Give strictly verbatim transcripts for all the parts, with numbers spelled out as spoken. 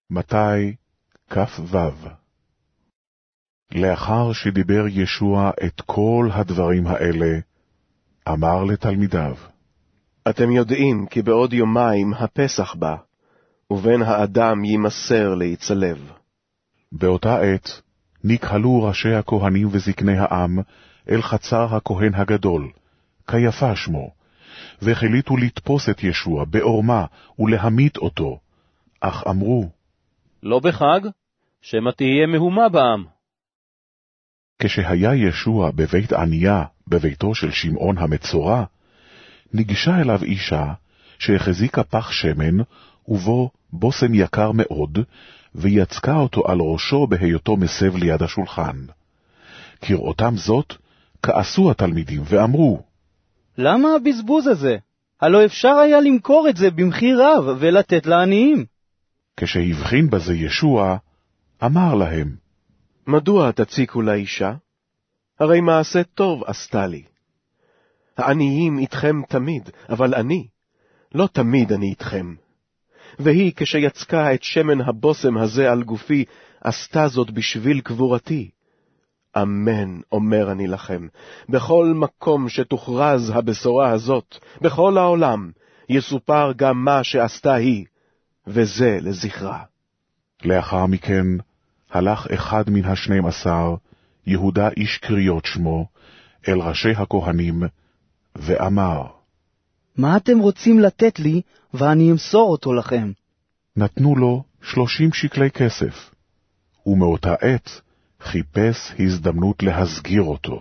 מתי כ"ו. לאחר שדיבר ישוע את כל הדברים האלה, אמר לתלמידיו, אתם יודעים כי בעוד יומיים הפסח בא, ובן האדם יימסר להיצלב. באותה עת נקהלו ראשי הכהנים וזקני העם אל חצר הכהן הגדול, קייפה שמו, והחליטו לתפוס את ישוע בעורמה ולהמית אותו, אך אמרו, לא בחג, שמא תהיה מהומה בעם. כשהיה ישוע בבית עניה, בביתו של שמעון המצורע, ניגשה אליו אישה שהחזיקה פח שמן, ובו בושם יקר מאוד, ויצקה אותו על ראשו בהיותו מסב ליד השולחן. כראותם זאת, כעסו התלמידים ואמרו, למה הבזבוז הזה? הלא אפשר היה למכור את זה במחיר רב ולתת לעניים. כשהבחין בזה ישוע, אמר להם, מדוע תציקו לאישה? הרי מעשה טוב עשתה לי. העניים איתכם תמיד, אבל אני, לא תמיד אני איתכם. והיא כשיצקה את שמן הבושם הזה על גופי, עשתה זאת בשביל קבורתי. אמן, אומר אני לכם, בכל מקום שתוכרז הבשורה הזאת, בכל העולם, יסופר גם מה שעשתה היא, וזה לזכרה. לאחר מכן הלך אחד מן השנים עשר, יהודה איש קריות שמו, אל ראשי הכהנים, ואמר, מה אתם רוצים לתת לי, ואני אמסור אותו לכם? נתנו לו שלושים שקלי כסף, ומאותה עת חיפש הזדמנות להסגיר אותו.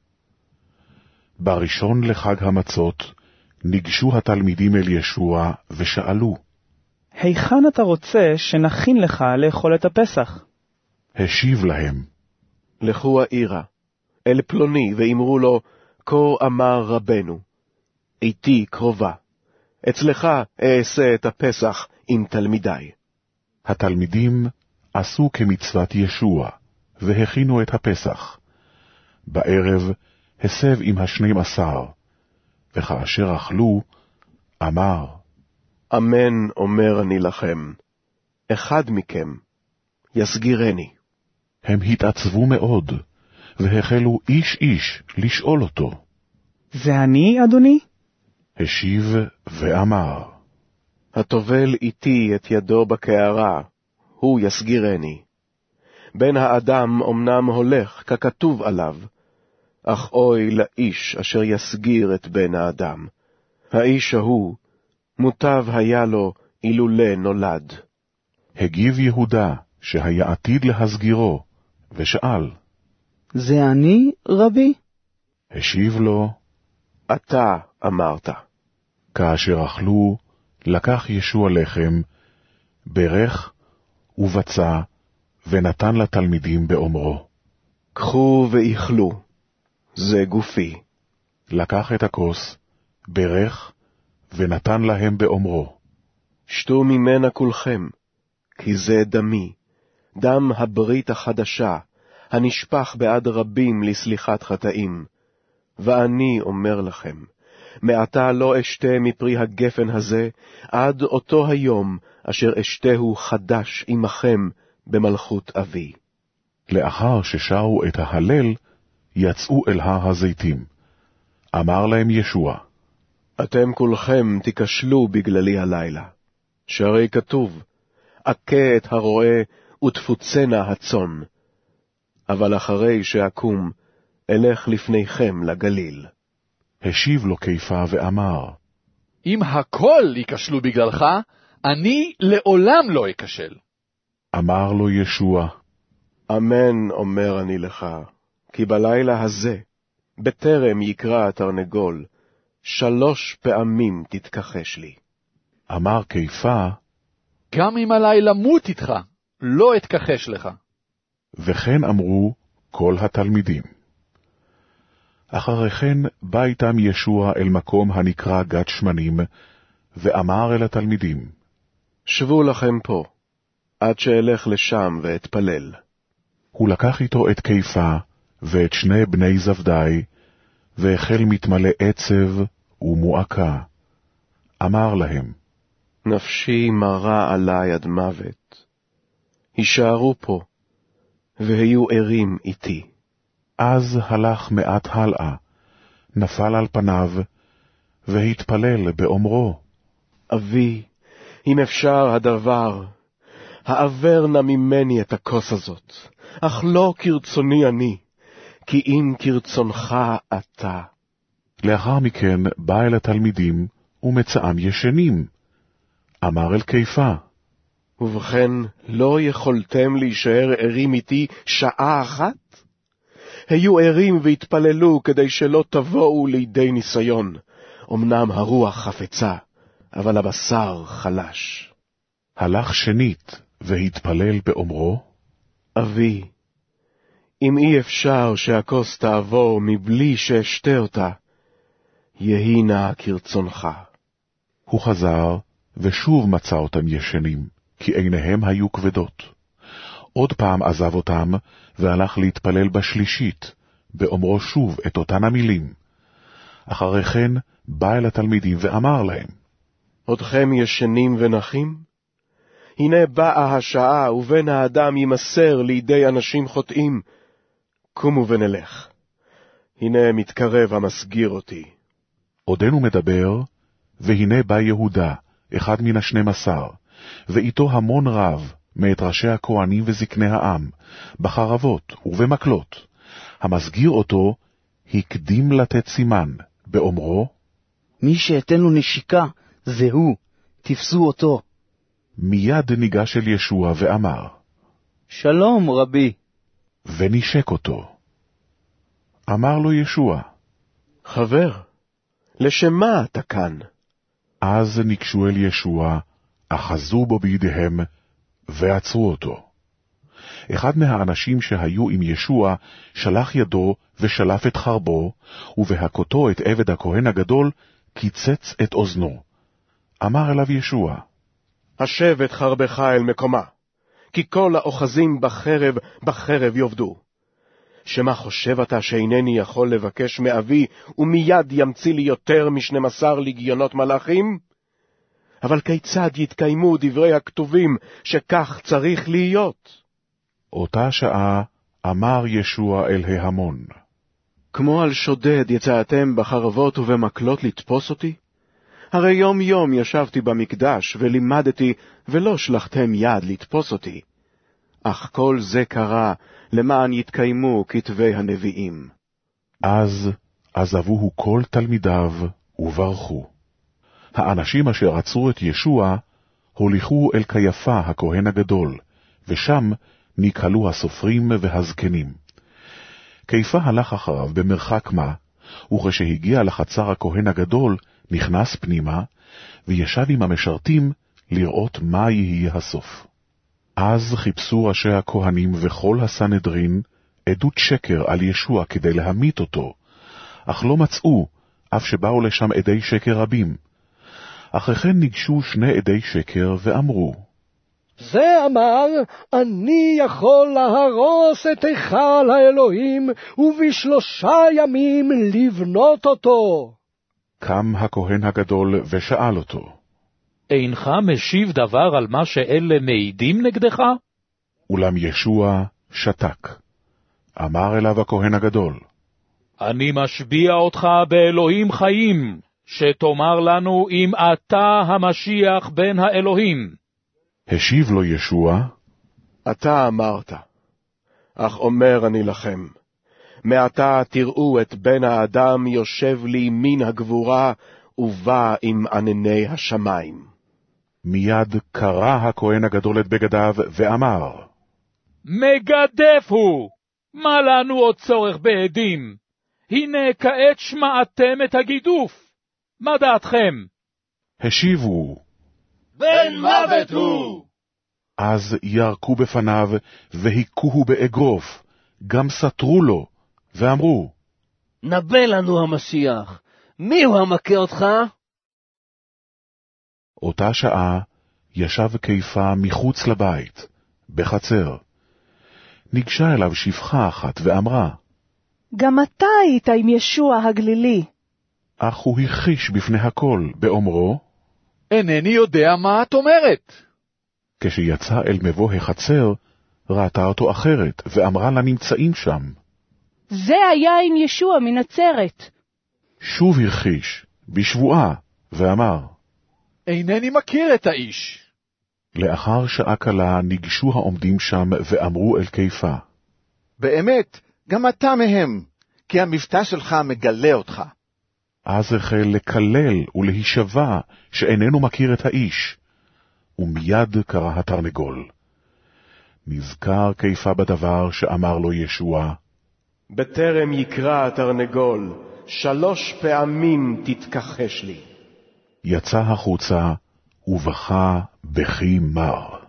בראשון לחג המצות ניגשו התלמידים אל ישוע ושאלו, היכן אתה רוצה שנכין לך לאכול את הפסח? השיב להם, לכו העירה, אל פלוני, ואמרו לו, כה אמר רבנו, איתי קרובה, אצלך אעשה את הפסח עם תלמידי. התלמידים עשו כמצוות ישוע, והכינו את הפסח. בערב הסב עם השנים עשר, וכאשר אכלו, אמר, אמן אומר אני לכם, אחד מכם יסגירני. הם התעצבו מאוד, והחלו איש איש לשאול אותו. זה אני, אדוני? השיב ואמר, הטובל איתי את ידו בקערה, הוא יסגירני. בן האדם אמנם הולך ככתוב עליו, אך אוי לאיש אשר יסגיר את בן האדם. האיש ההוא, מוטב היה לו אילולא נולד. הגיב יהודה שהיה עתיד להסגירו, ושאל, זה אני, רבי? השיב לו, אתה אמרת. כאשר אכלו, לקח ישוע לחם, ברך ובצע, ונתן לתלמידים באומרו, קחו ואיכלו, זה גופי. לקח את הכוס, ברך, ונתן להם באומרו, שתו ממנה כולכם, כי זה דמי, דם הברית החדשה, הנשפך בעד רבים לסליחת חטאים. ואני אומר לכם, מעתה לא אשתה מפרי הגפן הזה, עד אותו היום אשר אשתהו חדש עמכם במלכות אבי. לאחר ששרו את ההלל, יצאו אל הר הזיתים. אמר להם ישוע, אתם כולכם תיכשלו בגללי הלילה, שהרי כתוב, אכה את הרועה ותפוצנה הצאן. אבל אחרי שאקום, אלך לפניכם לגליל. השיב לו קייפה ואמר, אם הכל ייכשלו בגללך, אני לעולם לא אכשל. אמר לו ישוע, אמן אומר אני לך, כי בלילה הזה, בטרם יקרא התרנגול, שלוש פעמים תתכחש לי. אמר קייפה, גם אם עלי למות איתך, לא אתכחש לך. וכן אמרו כל התלמידים. אחרי כן בא איתם ישוע אל מקום הנקרא גת שמנים, ואמר אל התלמידים, שבו לכם פה, עד שאלך לשם ואתפלל. הוא לקח איתו את קייפה ואת שני בני זבדי, והחל מתמלא עצב ומועקה. אמר להם, נפשי מרה עלי עד מוות, הישארו פה, והיו ערים איתי. אז הלך מעט הלאה, נפל על פניו, והתפלל באומרו, אבי, אם אפשר הדבר, העבר נא ממני את הכוס הזאת, אך לא כרצוני אני, כי אם כרצונך אתה. לאחר מכן בא אל התלמידים, ומצאם ישנים. אמר אל קיפה, ובכן, לא יכולתם להישאר ערים איתי שעה אחת? היו ערים והתפללו כדי שלא תבואו לידי ניסיון. אמנם הרוח חפצה, אבל הבשר חלש. הלך שנית, והתפלל באומרו, אבי, אם אי אפשר שהכוס תעבור מבלי שאשתה אותה, יהי נא כרצונך. הוא חזר, ושוב מצא אותם ישנים, כי עיניהם היו כבדות. עוד פעם עזב אותם, והלך להתפלל בשלישית, באומרו שוב את אותן המילים. אחרי כן בא אל התלמידים ואמר להם, עודכם ישנים ונחים? הנה באה השעה, ובן האדם יימסר לידי אנשים חוטאים. קומו ונלך. הנה מתקרב המסגיר אותי. עודנו מדבר, והנה בא יהודה, אחד מן השנים עשר, ואיתו המון רב, מאת ראשי הכהנים וזקני העם, בחרבות ובמקלות. המסגיר אותו, הקדים לתת סימן, באומרו, מי שאתן לו נשיקה, זה הוא, תפסו אותו. מיד ניגש אל ישוע ואמר, שלום רבי. ונשק אותו. אמר לו ישוע, חבר, לשם מה אתה כאן? אז ניגשו אל ישוע, אחזו בו בידיהם, ועצרו אותו. אחד מהאנשים שהיו עם ישוע שלח ידו ושלף את חרבו, ובהכותו את עבד הכהן הגדול קיצץ את אוזנו. אמר אליו ישוע, השב את חרבך אל מקומה, כי כל האוחזים בחרב, בחרב יאבדו. שמה חושב אתה שאינני יכול לבקש מאבי, ומיד ימציא לי יותר משנים עשר לגיונות מלאכים? אבל כיצד יתקיימו דברי הכתובים שכך צריך להיות? אותה שעה אמר ישוע אל ההמון, כמו על שודד יצאתם בחרבות ובמקלות לתפוס אותי? הרי יום יום ישבתי במקדש ולימדתי, ולא שלחתם יד לתפוס אותי. אך כל זה קרה למען יתקיימו כתבי הנביאים. אז עזבוהו כל תלמידיו וברחו. האנשים אשר עצרו את ישוע הוליכו אל קיפה הכהן הגדול, ושם נקהלו הסופרים והזקנים. קיפה הלך אחריו במרחק מה, וכשהגיע לחצר הכהן הגדול, נכנס פנימה, וישב עם המשרתים לראות מה יהיה הסוף. אז חיפשו ראשי הכהנים וכל הסנהדרין עדות שקר על ישוע כדי להמית אותו, אך לא מצאו, אף שבאו לשם עדי שקר רבים. אחרי כן ניגשו שני עדי שקר ואמרו, זה אמר, אני יכול להרוס את היכל האלוהים, ובשלושה ימים לבנות אותו. קם הכהן הגדול ושאל אותו, אינך משיב דבר על מה שאלה מעידים נגדך? אולם ישוע שתק. אמר אליו הכהן הגדול, אני משביע אותך באלוהים חיים, שתאמר לנו אם אתה המשיח בן האלוהים. השיב לו ישוע, אתה אמרת, אך אומר אני לכם, מעתה תראו את בן האדם יושב לימין הגבורה, ובא עם ענני השמיים. מיד קרא הכהן הגדול את בגדיו ואמר, מגדף הוא! מה לנו עוד צורך בעדים? הנה כעת שמעתם את הגידוף. מה דעתכם? השיבו, בן מוות הוא! אז ירקו בפניו והיכוהו באגרוף, גם סתרו לו, ואמרו, נבא לנו המשיח, מי הוא המכה אותך? אותה שעה ישב קיפה מחוץ לבית, בחצר. ניגשה אליו שפחה אחת ואמרה, גם אתה היית עם ישוע הגלילי. אך הוא הכחיש בפני הכל, באומרו, אינני יודע מה את אומרת. כשיצא אל מבוא החצר, ראתה אותו אחרת, ואמרה לנמצאים שם. זה היה עם ישוע מנצרת. שוב הרחיש, בשבועה, ואמר. אינני מכיר את האיש. לאחר שעה קלה ניגשו העומדים שם ואמרו אל קיפה. באמת, גם אתה מהם, כי המבטא שלך מגלה אותך. אז החל לקלל ולהישבע שאיננו מכיר את האיש, ומיד קרא התרנגול. נזכר קיפה בדבר שאמר לו ישוע. בטרם יקרא התרנגול, שלוש פעמים תתכחש לי. יצא החוצה ובכה בכי מר.